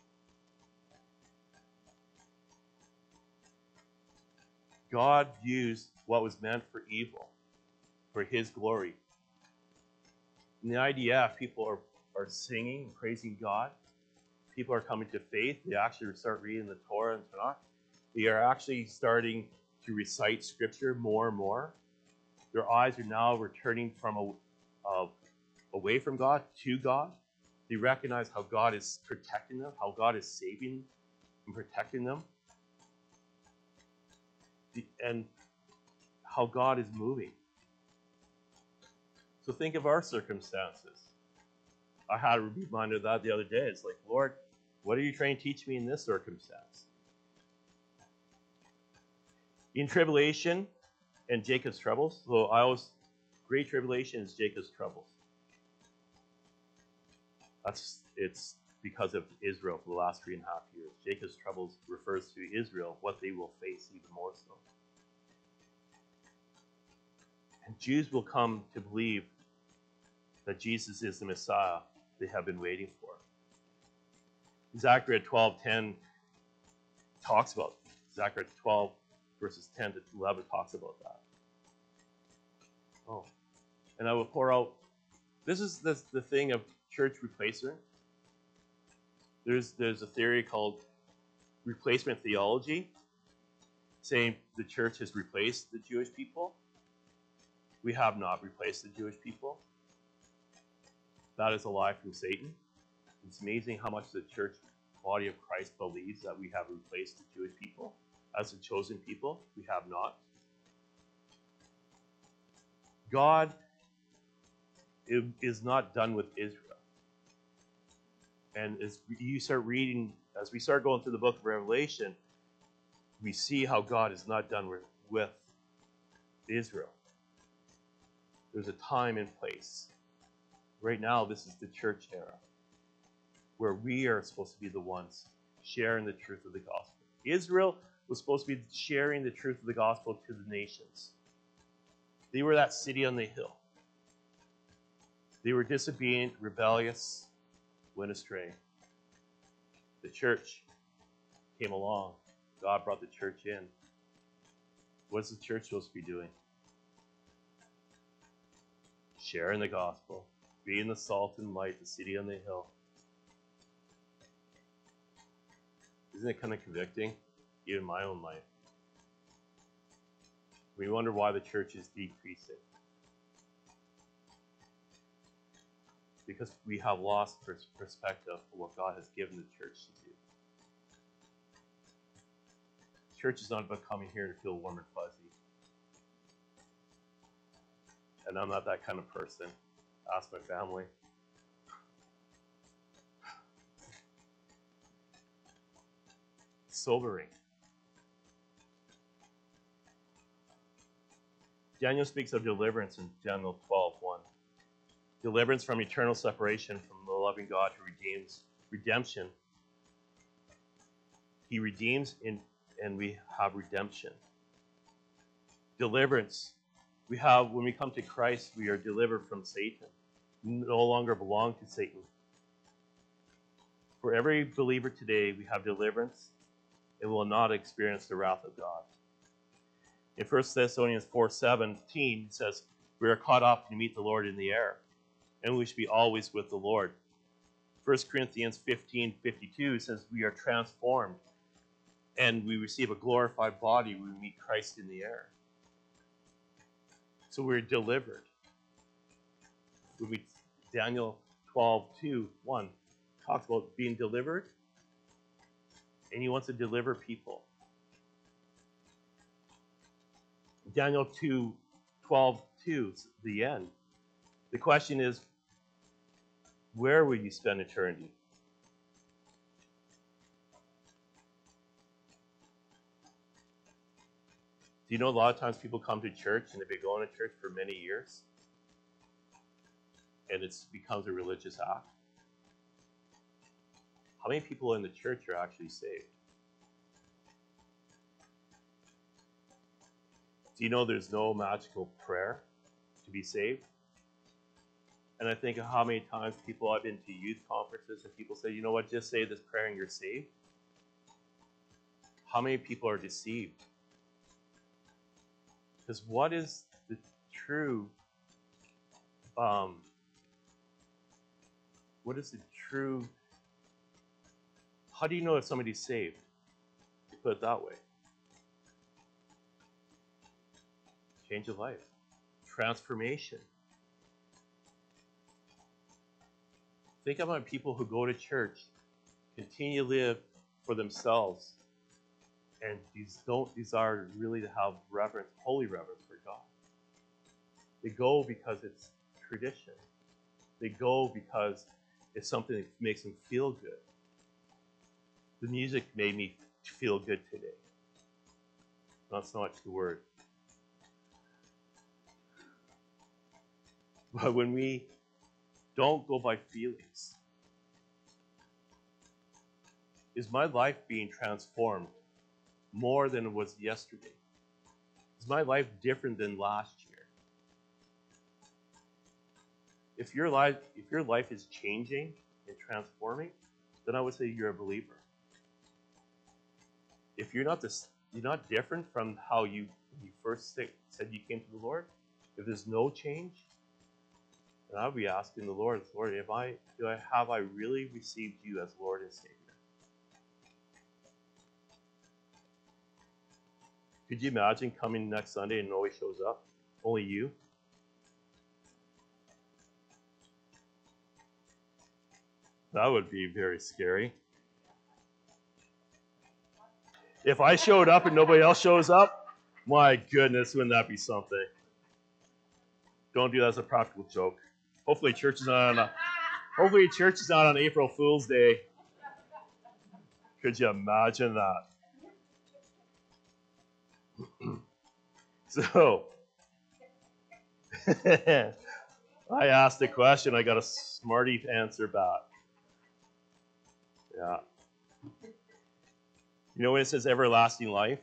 [SPEAKER 1] God used what was meant for evil for his glory. In the I D F, people are are singing and praising God. People are coming to faith. They actually start reading the Torah and Tanakh. They are actually starting to recite Scripture more and more. Their eyes are now returning from a, uh, away from God to God. They recognize how God is protecting them, how God is saving and protecting them, and how God is moving. So think of our circumstances. I had a reminder of that the other day. It's like, Lord, what are you trying to teach me in this circumstance? In tribulation and Jacob's troubles, so I always, great tribulation is Jacob's troubles. That's, it's because of Israel for the last three and a half years. Jacob's troubles refers to Israel, what they will face even more so. And Jews will come to believe that Jesus is the Messiah they have been waiting for. Zechariah twelve ten talks about it. Zechariah twelve verses ten to eleven talks about that. Oh, and I will pour out. This is the, the thing of church replacement. There's there's a theory called replacement theology, saying the church has replaced the Jewish people. We have not replaced the Jewish people. That is a lie from Satan. It's amazing how much the church body of Christ believes that we have replaced the Jewish people as the chosen people. We have not. God is not done with Israel. And as you start reading, as we start going through the book of Revelation, we see how God is not done with, with Israel. There's a time and place. Right now, this is the church era, where we are supposed to be the ones sharing the truth of the gospel. Israel was supposed to be sharing the truth of the gospel to the nations. They were that city on the hill. They were disobedient, rebellious, went astray. The church came along. God brought the church in. What is the church supposed to be doing? sharing the gospel, being the salt and light, the city on the hill. Isn't it kind of convicting? Even my own life. We wonder why the church is decreasing. Because we have lost perspective of what God has given the church to do. Church is not about coming here to feel warm and fuzzy. And I'm not that kind of person. Ask my family. Sobering. Daniel speaks of deliverance in Daniel twelve one. Deliverance from eternal separation from the loving God who redeems redemption. He redeems in, and we have redemption. Deliverance. We have, when we come to Christ, we are delivered from Satan. We no longer belong to Satan. For every believer today, we have deliverance and will not experience the wrath of God. In First Thessalonians four seventeen, it says, we are caught up to meet the Lord in the air, and we should be always with the Lord. First Corinthians fifteen fifty-two says, we are transformed, and we receive a glorified body when we meet Christ in the air. So we're delivered. When we, Daniel twelve two one talks about being delivered, and he wants to deliver people. Daniel two twelve two, the end. The question is, where will you spend eternity? Do you know a lot of times people come to church and they've been going to church for many years and it becomes a religious act? How many people in the church are actually saved? Do you know there's no magical prayer to be saved? And I think of how many times people, I've been to youth conferences and people say, you know what, just say this prayer and you're saved. How many people are deceived? Because what is the true, um, what is the true, how do you know if somebody's saved? Put it that way. Change of life. Transformation. Think about people who go to church, continue to live for themselves, and these don't desire really to have reverence, holy reverence for God. They go because it's tradition. They go because it's something that makes them feel good. The music made me feel good today. Not so much the word. But when we don't go by feelings, is my life being transformed more than it was yesterday? Is my life different than last year? If your life, if your life is changing and transforming, then I would say you're a believer. If you're not this, you're not different from how you you first said you came to the Lord. If there's no change, then I would be asking the Lord, Lord, if I do I have I really received you as Lord and Savior? Could you imagine coming next Sunday and nobody shows up? Only you? That would be very scary. If I showed up and nobody else shows up, my goodness, wouldn't that be something? Don't do that as a practical joke. Hopefully church is not on a, hopefully church is not on April Fool's Day. Could you imagine that? So, I asked a question, I got a smarty answer back. Yeah. You know when it says everlasting life?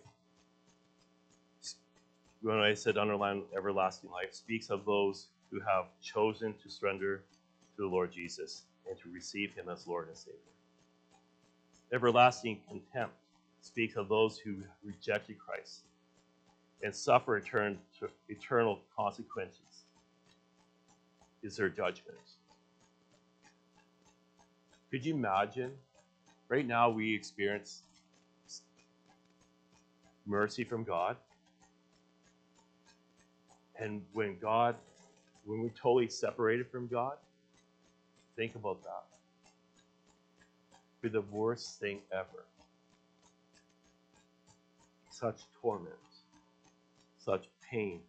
[SPEAKER 1] When I said underline everlasting life, speaks of those who have chosen to surrender to the Lord Jesus and to receive him as Lord and Savior. Everlasting contempt speaks of those who rejected Christ and suffer etern- eternal consequences. is their judgment. Could you imagine? Right now we experience mercy from God. And when God, when we're totally separated from God, think about that. It'd be the worst thing ever. Such torment, such pain.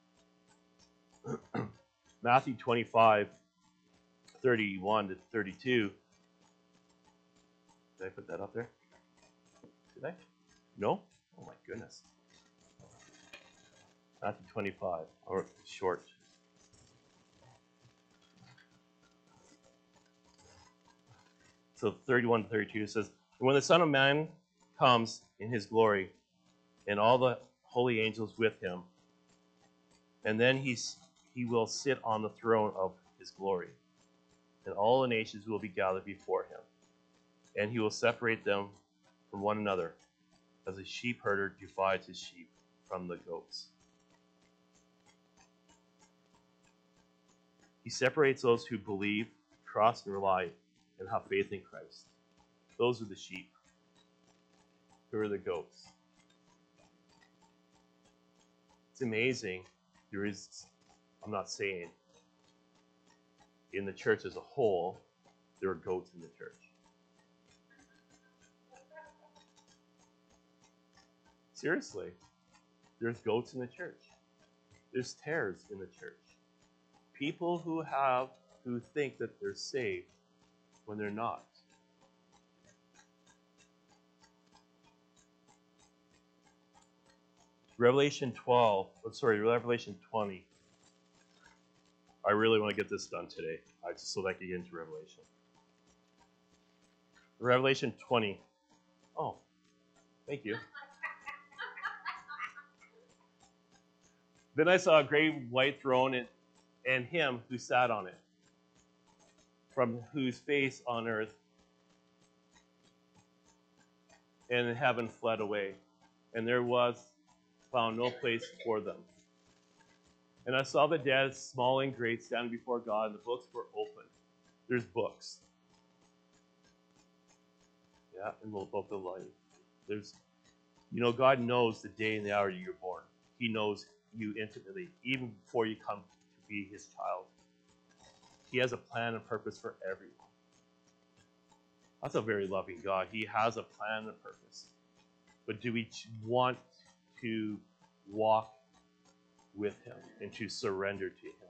[SPEAKER 1] Matthew twenty-five, thirty-one to thirty-two. Did I put that up there? Did I? No? Oh my goodness. Matthew twenty-five, or short. So thirty-one to thirty-two says, when the Son of Man comes in his glory, and all the holy angels with him, and then he's, he will sit on the throne of his glory, and all the nations will be gathered before him, and he will separate them from one another, as a sheep herder divides his sheep from the goats. He separates those who believe, trust, and rely, and have faith in Christ. Those are the sheep. Who are the goats? It's amazing. There is, I'm not saying, in the church as a whole, there are goats in the church. Seriously, there's goats in the church. There's tares in the church. People who have, who think that they're saved when they're not. Revelation twelve, oh, sorry, Revelation twenty. I really want to get this done today, I just so that I can get into Revelation. Revelation twenty. Oh, thank you. Then I saw a great white throne and, and him who sat on it, from whose face on earth and in heaven fled away, and there was found no place for them. And I saw the dead, small and great, standing before God, and the books were opened. There's books. Yeah, in the book of life. There's, you know, God knows the day and the hour you're born. He knows you intimately, even before you come to be his child. He has a plan and purpose for everyone. That's a very loving God. He has a plan and purpose. But do we want to walk with him and to surrender to him?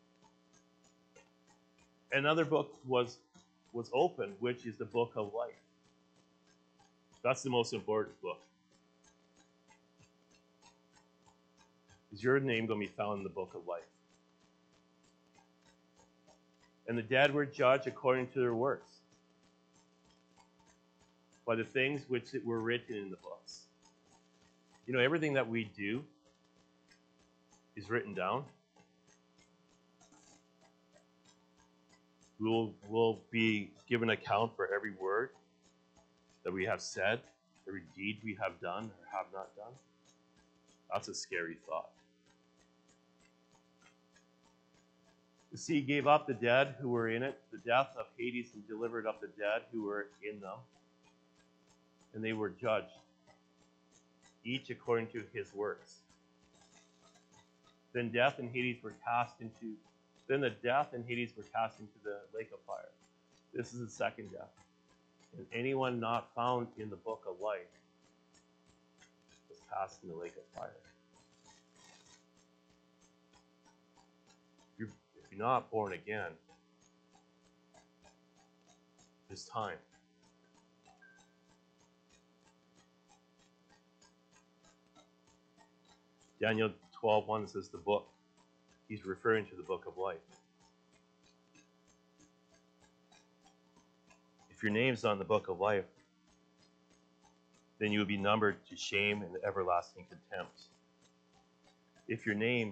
[SPEAKER 1] Another book was was opened, which is the book of life. That's the most important book. Is your name going to be found in the book of life? And the dead were judged according to their works, by the things which were written in the books. You know, everything that we do is written down. We'll, we'll be given account for every word that we have said, every deed we have done or have not done. That's a scary thought. The sea gave up the dead who were in it, the death of Hades, and delivered up the dead who were in them. And they were judged, each according to his works. Then death and Hades were cast into, then the death and Hades were cast into the lake of fire. This is the second death. And anyone not found in the book of life was cast in the lake of fire. If you're, if you're not born again, it's time. Daniel twelve one says the book. He's referring to the book of life. If your name's on the book of life, then you will be numbered to shame and everlasting contempt. If your name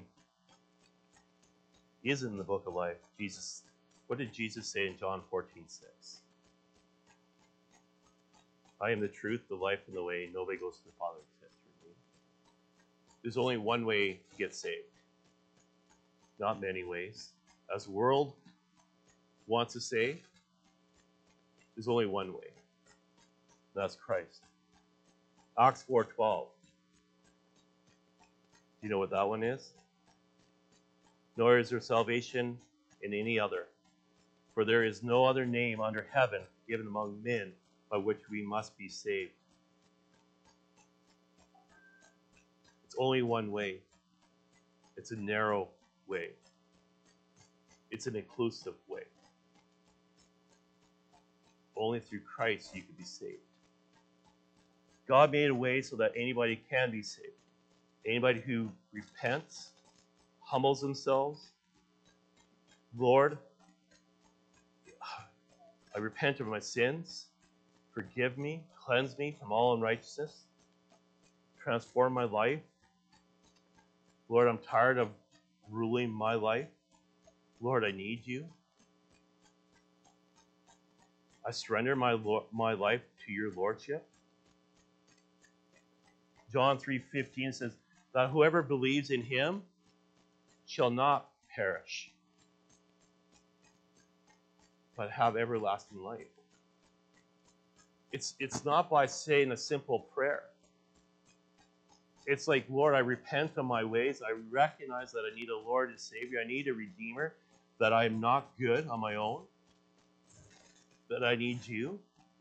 [SPEAKER 1] is in the book of life, Jesus, what did Jesus say in John fourteen six? I am the truth, the life, and the way. Nobody goes to the Father except through me. There's only one way to get saved. Not many ways. as the world wants to say, there's only one way. That's Christ. Acts four twelve. Do you know what that one is? Nor is there salvation in any other, for there is no other name under heaven given among men by which we must be saved. It's only one way. It's a narrow way. It's an inclusive way. Only through Christ you can be saved. God made a way so that anybody can be saved. Anybody who repents, humbles themselves, Lord, I repent of my sins. Forgive me, cleanse me from all unrighteousness, transform my life. Lord, I'm tired of ruling my life. Lord, I need you. I surrender my Lord, my life to your lordship. John three fifteen says that whoever believes in him shall not perish, but have everlasting life. It's, it's not by saying a simple prayer. It's like, Lord, I repent of my ways. I recognize that I need a Lord and Savior. I need a Redeemer, that I am not good on my own, that I need you.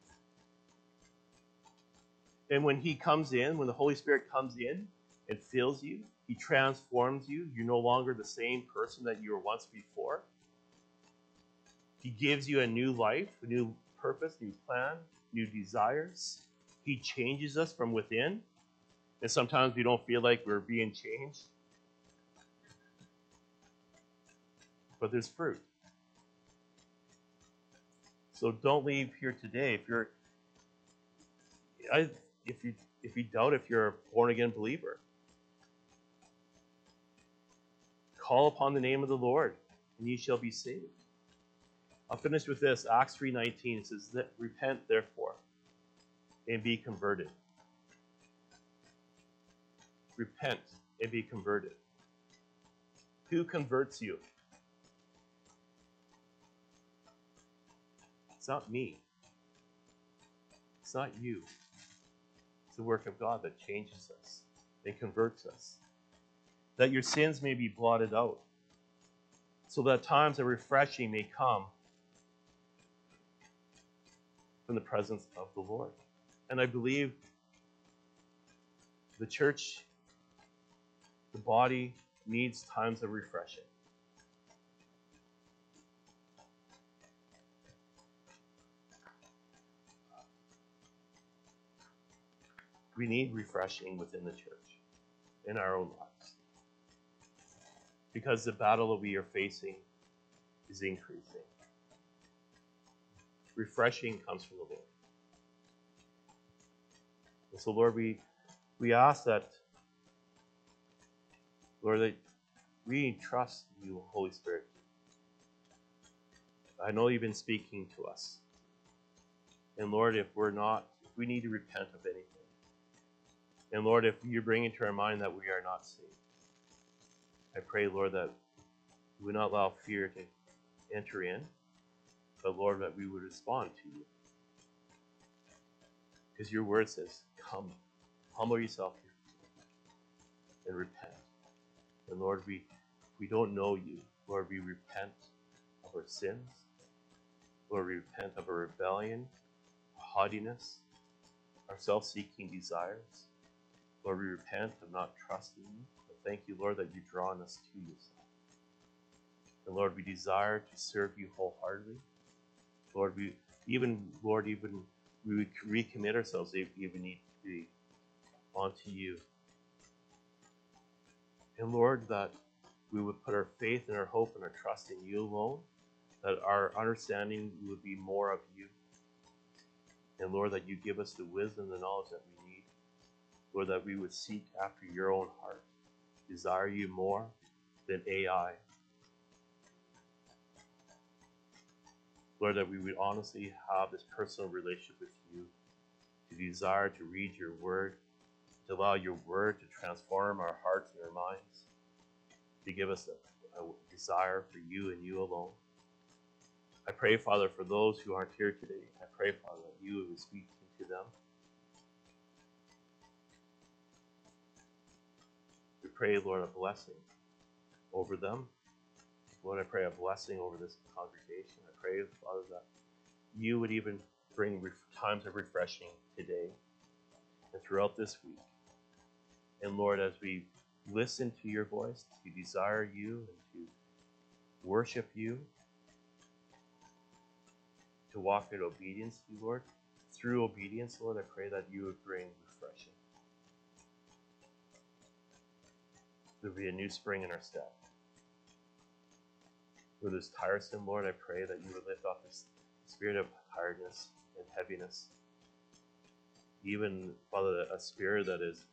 [SPEAKER 1] And when he comes in, when the Holy Spirit comes in and fills you, he transforms you. You're no longer the same person that you were once before. He gives you a new life, a new purpose, new plan, new desires. He changes us from within. And sometimes we don't feel like we're being changed. But there's fruit. So don't leave here today. If you're, I, if you, if you doubt if you're a born again believer, call upon the name of the Lord, and ye shall be saved. I'll finish with this. Acts three nineteen says, that, repent therefore, and be converted. Repent and be converted. Who converts you? It's not me. It's not you. It's the work of God that changes us and converts us. That your sins may be blotted out, so that times of refreshing may come from the presence of the Lord. And I believe the church, the body, needs times of refreshing. We need refreshing within the church, in our own lives. Because the battle that we are facing is increasing. Refreshing comes from the Lord. And so, Lord, we, we ask that, Lord, that we trust you, Holy Spirit. I know you've been speaking to us. And Lord, if we're not, if we need to repent of anything, and Lord, if you're bringing to our mind that we are not saved, I pray, Lord, that we would not allow fear to enter in, but Lord, that we would respond to you. Because your word says, come, humble yourself and repent. And Lord, we, we don't know you. Lord, we repent of our sins. Lord, we repent of our rebellion, haughtiness, our self-seeking desires. Lord, we repent of not trusting you. But thank you, Lord, that you've drawn us to yourself. And Lord, we desire to serve you wholeheartedly. Lord, we even, Lord, even we recommit ourselves if even need to be onto you. And Lord, that we would put our faith and our hope and our trust in you alone, that our understanding would be more of you. And Lord, that you give us the wisdom, the knowledge that we need. Lord, that we would seek after your own heart, desire you more than A I. Lord, that we would honestly have this personal relationship with you, to desire to read your word, to allow your word to transform our hearts and our minds, to give us a desire for you and you alone. I pray, Father, for those who aren't here today. I pray, Father, that you would speak to them. We pray, Lord, a blessing over them. Lord, I pray a blessing over this congregation. I pray, Father, that you would even bring times of refreshing today and throughout this week. And Lord, as we listen to your voice, to desire you and to worship you, to walk in obedience to you, Lord, through obedience, Lord, I pray that you would bring refreshing. There will be a new spring in our step. Where there's tiresome, Lord, I pray that you would lift off this spirit of tiredness and heaviness. Even, Father, a spirit that is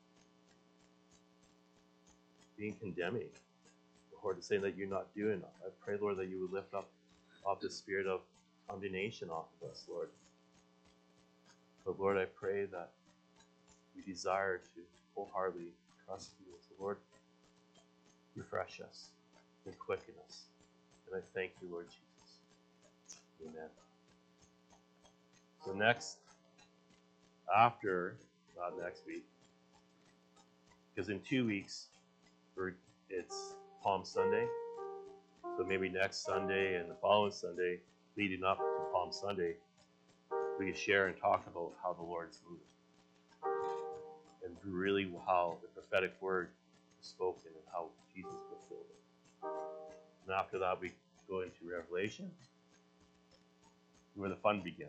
[SPEAKER 1] being condemning, Lord, saying that you're not doing enough. I pray, Lord, that you would lift up off the spirit of condemnation off of us, Lord. But Lord, I pray that we desire to wholeheartedly trust you. So Lord, refresh us and quicken us. And I thank you, Lord Jesus. Amen. So next, after, not next week, because in two weeks, we're, it's Palm Sunday. So maybe next Sunday and the following Sunday, leading up to Palm Sunday, we can share and talk about how the Lord's moving. And really how the prophetic word was spoken and how Jesus fulfilled it. And after that, we go into Revelation, where the fun begins.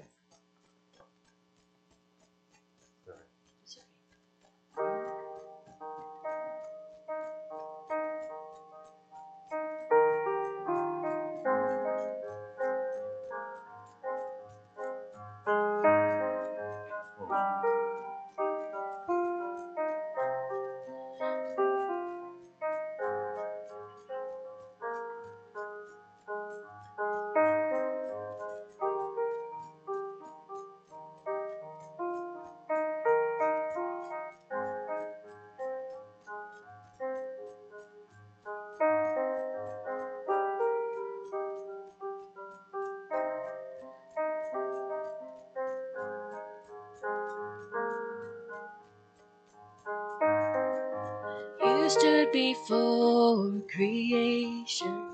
[SPEAKER 2] You stood before creation,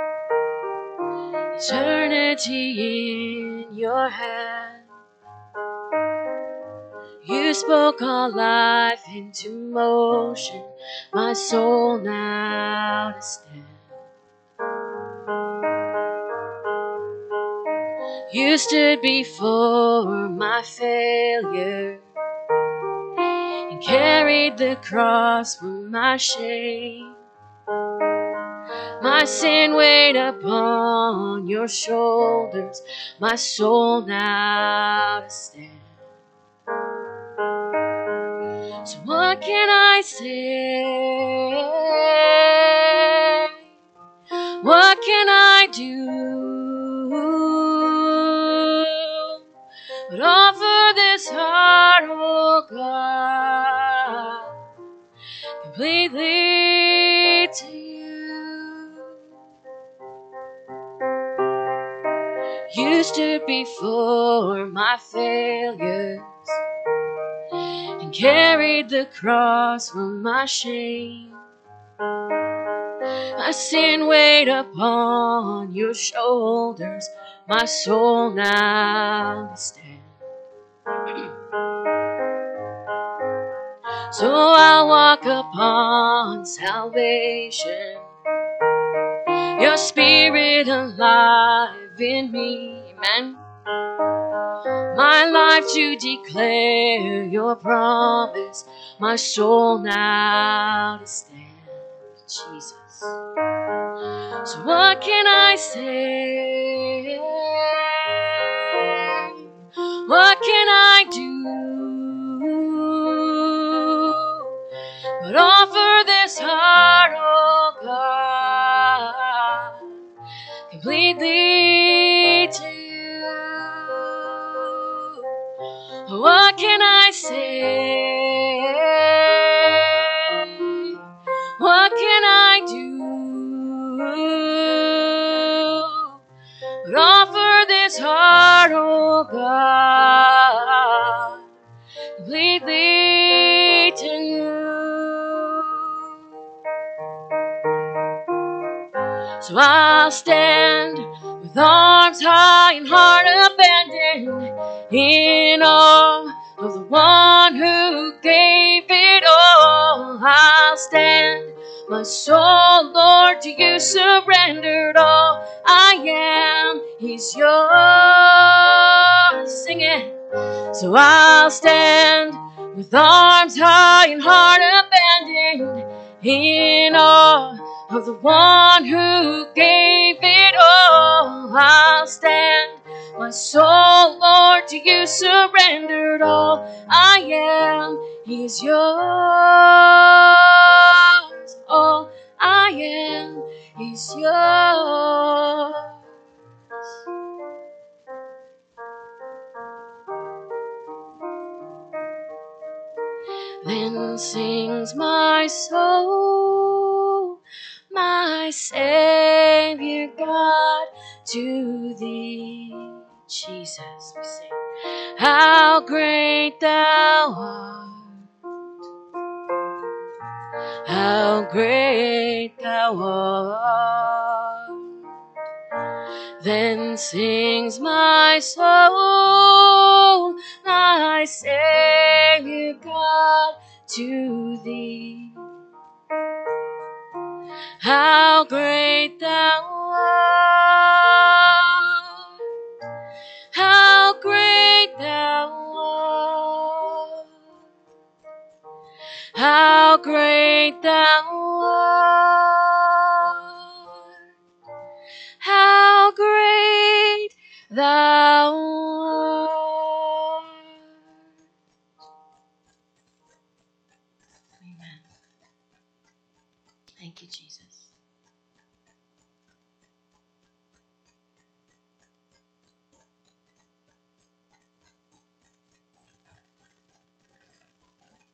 [SPEAKER 2] eternity in your hand. You spoke all life into motion, my soul now to stand. You stood before my failure, carried the cross for my shame. My sin weighed upon your shoulders, my soul now to stand. So what can I say? What can I do but offer this heart, oh God, completely to you? You stood before my failures and carried the cross for my shame. My sin weighed upon your shoulders, my soul now to stand. So I'll walk upon salvation, your spirit alive in me, amen. My life to declare your promise, my soul now to stand, Jesus. So what can I say? What can I do but offer this heart, oh God, completely to you? What can I say? What can I do I'll stand with arms high and heart abandoned in awe of the one who gave it all. I'll stand, my soul, Lord, to you surrendered. All I am is yours. Sing it. So I'll stand with arms high and heart abandoned in awe of the one who gave it all. I'll stand, my soul, Lord, to you surrendered. All I am is yours. All I am is yours. Then sings my soul, my Savior God, to thee. Jesus, we sing. How great thou art, how great thou art. Then sings my soul, my Savior God, to thee. How great thou art, how great thou art, how great thou art, how great thou art. Amen. Thank you, Jesus.